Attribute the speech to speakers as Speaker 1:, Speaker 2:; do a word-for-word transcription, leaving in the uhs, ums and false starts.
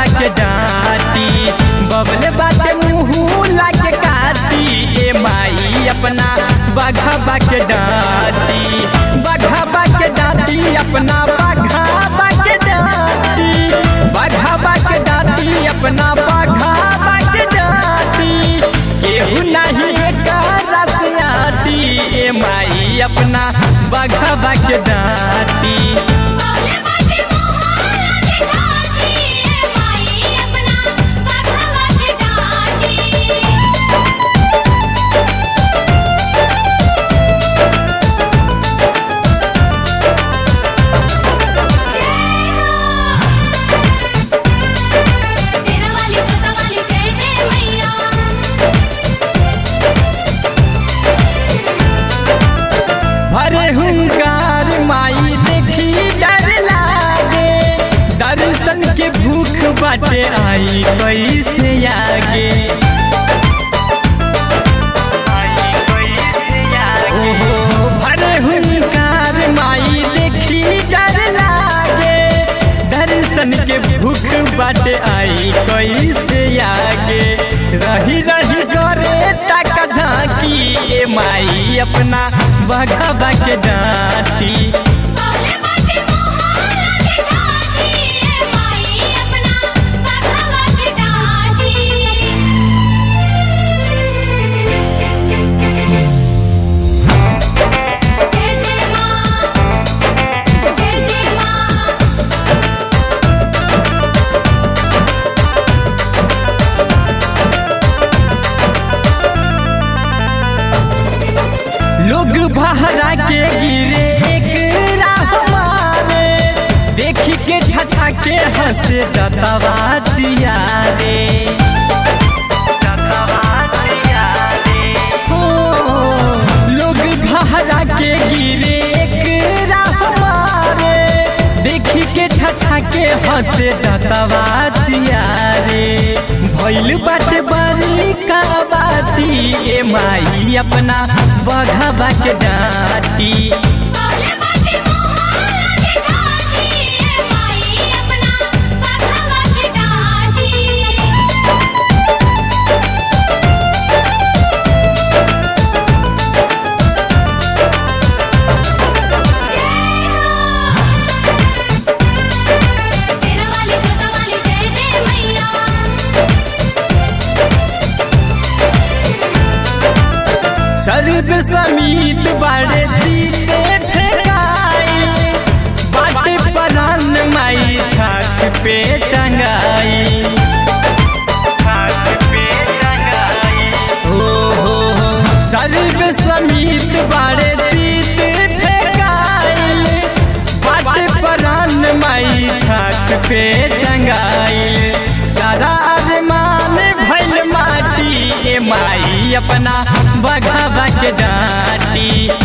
Speaker 1: के डांटी बबले बाटे मुँह लाके काटी ए माई अपना बघवा के डांटी बघवा के डांटी अपना बघवा के डांटी बघवा के डांटी अपना बघवा के डांटी केहू नहीं एकरा से आटी ए माई अपना बघवा के डांटी भरे हुंकार माई देखी डर लागे दर्शन के भूख बाटे आई कैसे आगे ओहो भरे हुंकार माई देखी डर लागे दर्शन के भूख बाटे आई कैसे आगे रही रही करे तक झांकी ए माई अपना बघवा के डांटी लोग बहरा के गिरे एक राह मारे देखी के ठठा के हंसे दतवा जिया रे हो लोग बहरा के गिरे एक राह मारे देखी के ठठा के हंसे दतवा जिया रे भइल बाटे बड़ी का बाती ए माई अपना बघवा के डांटी सर्व समीत बाड़े सीते फेंकाई बाटे परान माई छाछ पे टंगाई हो हो सर्व समीत बाड़े सीते फेंकाई बाटे परान माई छाछ पे टंगाई सारा अरमान भइल माटी ए माई अपना बघवा के डांटी।